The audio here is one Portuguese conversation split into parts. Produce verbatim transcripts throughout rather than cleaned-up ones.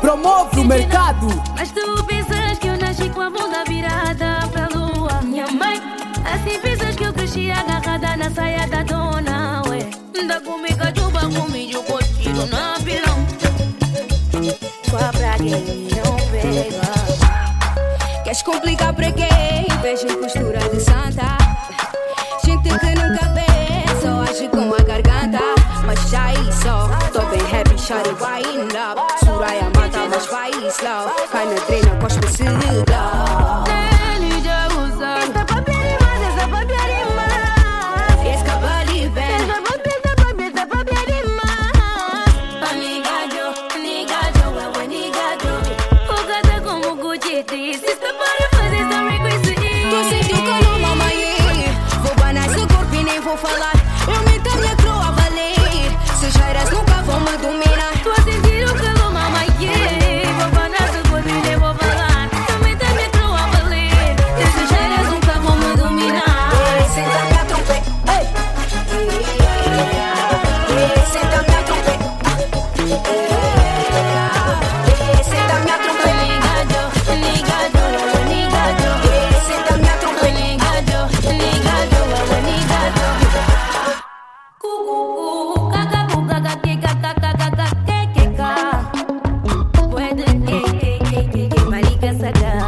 promove o mercado. Mas tu pensas que eu nasci com a bunda virada pra lua, minha mãe? Assim pensas que eu cresci agarrada na saia da dona, ué? Da comigo, juba comigo, cotido na pilão. Só pra quem não pega. Queres complicar pra quem? Vejo em postura de santa. Gente que nunca vê, só age com a garganta. Mas já só, tô bem happy, shawty wind up. Suraya mata, mas vai slow. Cai na treina, cospe-se de glow. Ele já usa. Esta papia demais, esta papia demais. Esse cabelo bem. Esta papia, esta papia, esta papia demais. Anigajo, anigajo, eu anigajo. O gato é como Gucci disse. Esta para fazer esta requisite. Tu sentiu calor, mamãe? Vou banar seu corpo e nem vou falar. Eu me tornei crua, valer. Se cheiras nunca vão me dominar. Tô a sentir o calor, mamãe. Vou banar seu corpo e nem vou falar. Eu me tornei crua, valer. Se cheiras nunca vão me dominar. Senta minha trompeta. Senta minha trompeta. Senta minha trompeta. Ligado, ligado, ligado. Senta minha trompeta. Ligado, ligado, ligado. Cucu, cacacu, cacaque, cacacaca, quequeca. Puede que, que, que, que, que, marica saca.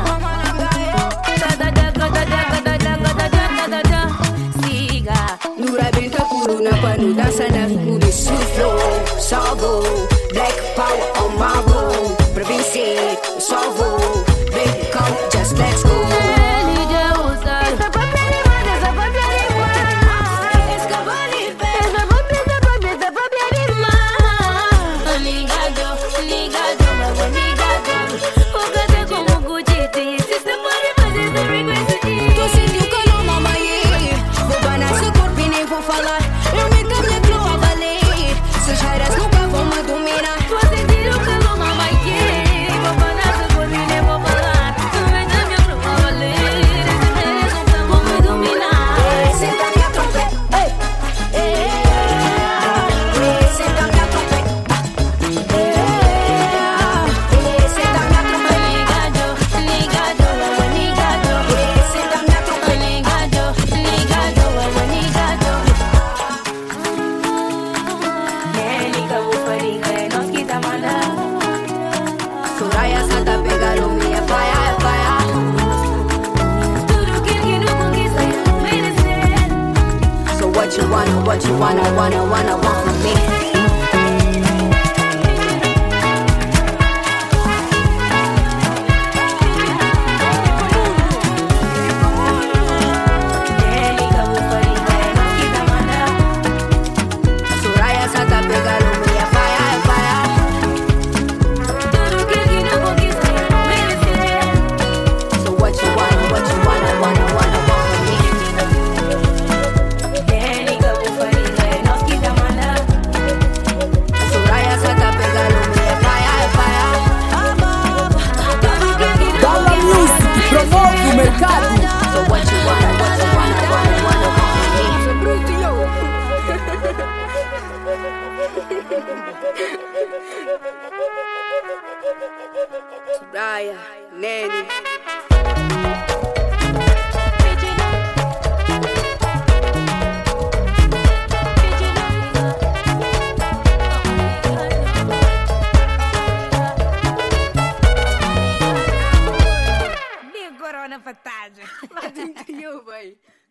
Siga. Nura benta curuna quando dança na figura suflo. Salvo, black power on my roll. Pra vencer, eu só vou. Baby, come, just let's go. Ele já usa. Essa papia demais, essa papia demais. Esse cabelo bem. Essa papia, essa papia, essa papia demais. Ligado, ligado, meu ligado. O gato é como Gucci disse. Essa pode fazer essa requisite. Tu sentiu calor, mamãe? Vou banar seu corpo e nem vou falar. Eu me tornei crua, valer. Se cheiras nunca vão me dominar. Tô a sentir o calor, mamãe. Vou banar seu corpo e nem vou falar. Tu me dá minha prova, valer. Se cheiras nunca vão me dominar. Senta minha trompeta. Senta minha trompeta. Senta minha trompeta. Ligado, ligado, ligado. Senta minha trompeta. Ligado, ligado, ligado. Élica, bufarica, é nós que tá mandando. Soraya Santa pegaram minha faia, é faia. Tudo que ele não conquista, eu merecer. So what you wanna, what you wanna, wanna, wanna, want from me? Élica, bufarica, é nós que tá mandando. Soraya Santa pegaram minha faia, é faia. Tudo que ele não conquista, eu merecer. So what you wanna, what you wanna, wanna, wanna, want from me? Élica, bufarica, é nós que tá mandando. Soraya Santa pegaram minha faia, é faia. Tudo que ele não Gala Music promove o mercado. So what you wanna, what you wanna, wanna, wanna, want from me? Soraya, Nene. Corona fantasma. Lá dentro eu, véi.